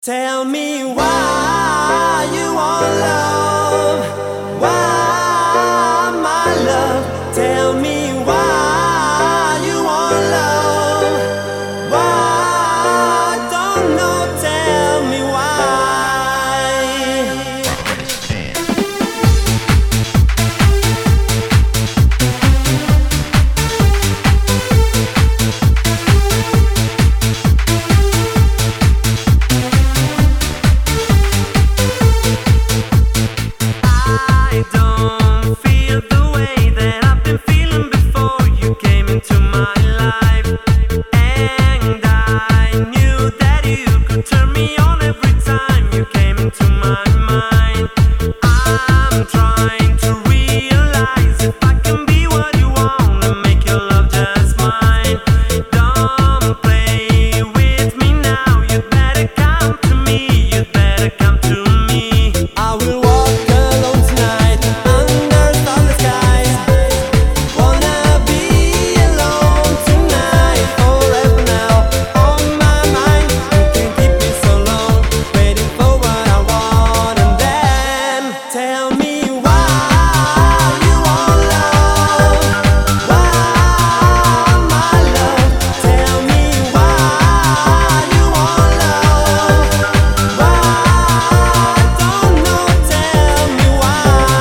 Tell me why you want love, why my love. Tell me why you want love, why don't know. Tell me why. I don't feel the way that I've been feeling before you came into my life, and I knew that you could turn me on every time you came into my mind. I'm trying to realize if I can be what you want and make your love just mine. Don't play with me now, you'd better come to me, you'd better come to me. I will walk alone tonight under starless skies. Wanna be alone tonight forever now. On my mind, you can keep me so long, waiting for what I want. And then tell me why you want love, why my love. Tell me why you want love, why don't know. Tell me why.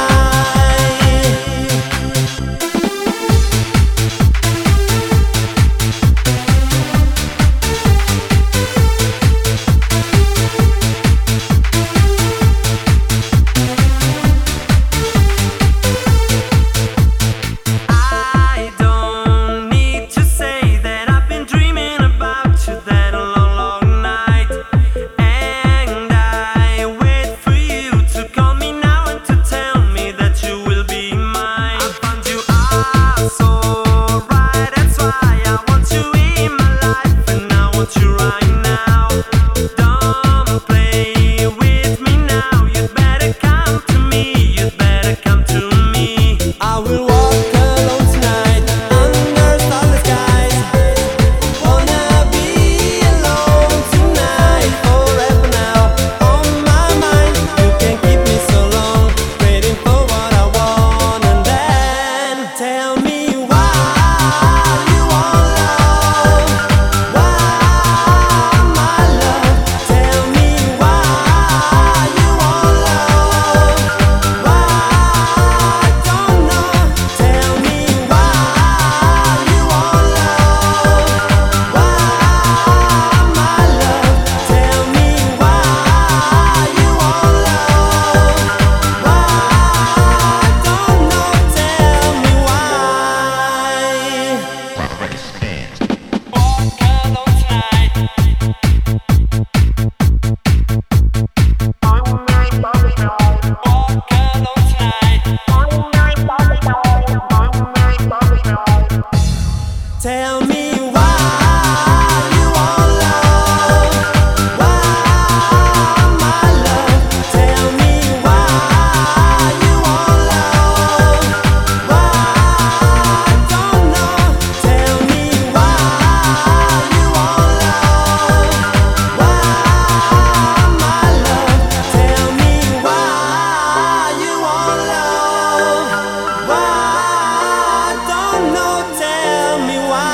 I don't need to say that I've been dreaming about you that long, long night, and I wait for you to call me now and to tell me that you will be mine. I found you are so right, that's why I want you in my life, and I want you right now. Don't play with me now, you'd better come to me, you'd better come to me. I will walk alone tonight under starless skies. Wanna be alone tonight forever now. On my mind, you can keep me so long, waiting for what I want. And then tell me why you want love, why my love. Tell me why you want love, why don't know. Tell me why you want love, why my love. Tell me why you want love, why don't know. Tell me why. Walk alone tonight. Walk alone tonight. Tell me why you want love, why my love. Tell me why you want love, why don't know. Tell me why you want love, why my love. Tell me why you want love, why don't know. Tell me why.